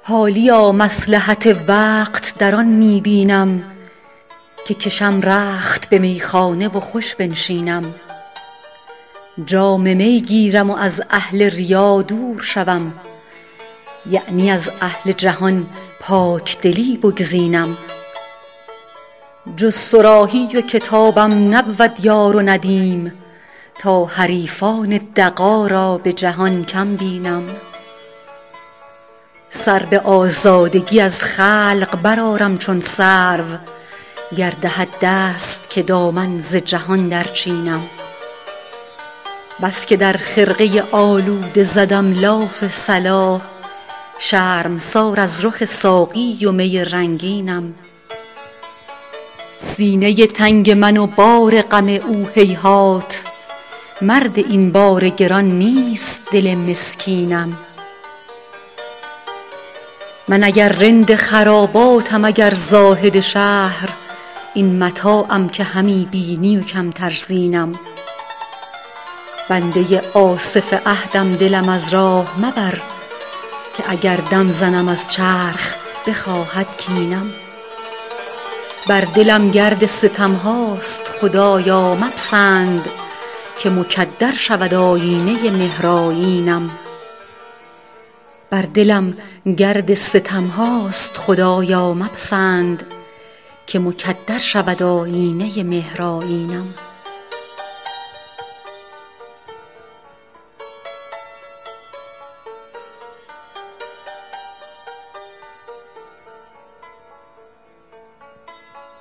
حالیا مصلحت وقت در آن می بینم که کشم رخت به میخانه و خوش بنشینم. جام می گیرم و از اهل ریا دور شوم، یعنی از اهل جهان پاک دلی بگزینم. جز صراحی و کتابم نبود یار و ندیم، تا حریفان دغا را به جهان کم بینم. سر به آزادگی از خلق برآرم چون سرو، گر دهد دست که دامن ز جهان درچینم. بس که در خرقه آلوده زدم لاف صلاح، شرمسار از رخ ساقی و می رنگینم. سینه تنگ من و بار غم او هیهات، مرد این بار گران نیست دل مسکینم. من اگر رند خراباتم اگر زاهد شهر، این متاعم که همی بینی و کمتر زینم. بنده آصف عهدم دلم از راه مبر، که اگر دم زنم از چرخ بخواهد کینم. بر دلم گرد ستم هاست خدایا مپسند، که مکدر شود آیینه مهرآیینم. بر دلم گرد ستم هاست خدایا مپسند، که مکدر شود آیینه مهرآیینم.